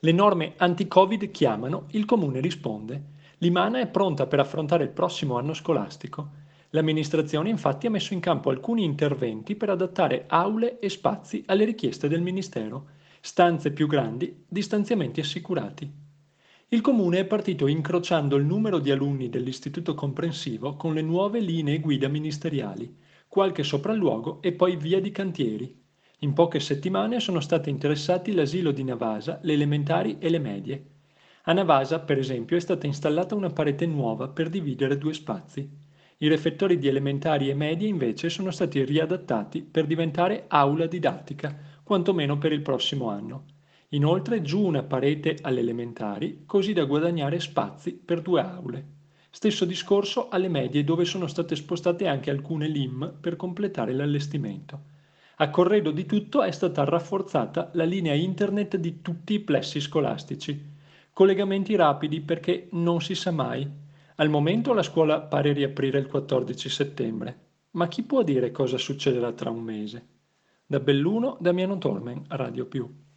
Le norme anti-Covid chiamano, il comune risponde. L'Imana è pronta per affrontare il prossimo anno scolastico. L'amministrazione infatti ha messo in campo alcuni interventi per adattare aule e spazi alle richieste del Ministero, stanze più grandi, distanziamenti assicurati. Il comune è partito incrociando il numero di alunni dell'istituto comprensivo con le nuove linee guida ministeriali, qualche sopralluogo e poi via di cantieri. In poche settimane sono stati interessati l'asilo di Navasa, le elementari e le medie. A Navasa, per esempio, è stata installata una parete nuova per dividere due spazi. I refettori di elementari e medie invece sono stati riadattati per diventare aula didattica, quantomeno per il prossimo anno. Inoltre giù una parete alle elementari, così da guadagnare spazi per due aule. Stesso discorso alle medie dove sono state spostate anche alcune LIM per completare l'allestimento. A corredo di tutto è stata rafforzata la linea internet di tutti i plessi scolastici. Collegamenti rapidi perché non si sa mai. Al momento la scuola pare riaprire il 14 settembre, ma chi può dire cosa succederà tra un mese? Da Belluno, Damiano Tolmen, Radio Più.